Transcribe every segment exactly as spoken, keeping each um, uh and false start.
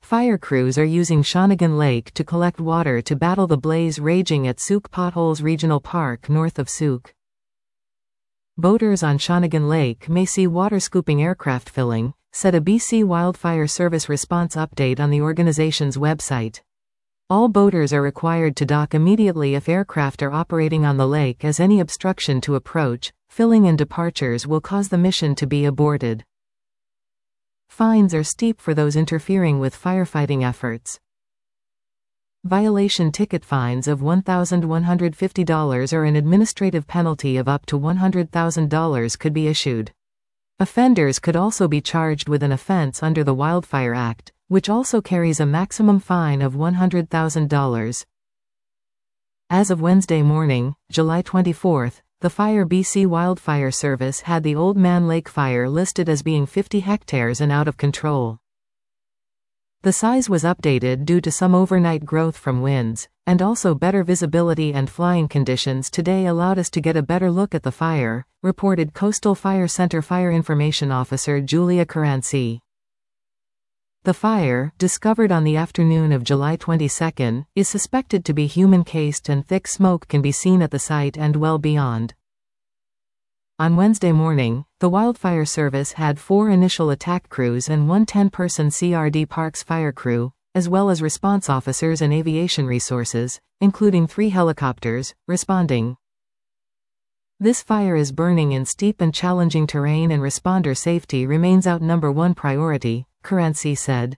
Fire crews are using Shawnigan Lake to collect water to battle the blaze raging at Souk Potholes Regional Park north of Souk. Boaters on Shawnigan Lake may see water scooping aircraft filling, said a B C Wildfire Service response update on the organization's website. All boaters are required to dock immediately if aircraft are operating on the lake, as any obstruction to approach, filling and departures will cause the mission to be aborted. Fines are steep for those interfering with firefighting efforts. Violation ticket fines of one thousand one hundred fifty dollars or an administrative penalty of up to one hundred thousand dollars could be issued. Offenders could also be charged with an offense under the Wildfire Act, which also carries a maximum fine of one hundred thousand dollars. As of Wednesday morning, July twenty-fourth, the Fire B C Wildfire Service had the Old Man Lake fire listed as being fifty hectares and out of control. The size was updated due to some overnight growth from winds, and also better visibility and flying conditions today allowed us to get a better look at the fire, reported Coastal Fire Center Fire Information Officer Julia Caranci. The fire, discovered on the afternoon of July twenty-second, is suspected to be human-cased and thick smoke can be seen at the site and well beyond. On Wednesday morning, the Wildfire Service had four initial attack crews and one ten-person C R D Parks fire crew, as well as response officers and aviation resources, including three helicopters, responding. This fire is burning in steep and challenging terrain and responder safety remains our number one priority, Caranci said.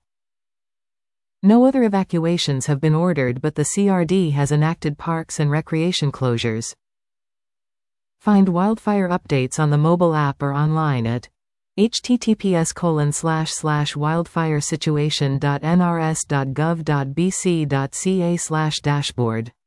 No other evacuations have been ordered, but the C R D has enacted parks and recreation closures. Find wildfire updates on the mobile app or online at h t t p s colon slash slash wildfiresituation dot n r s dot gov dot b c dot c a slash dashboard.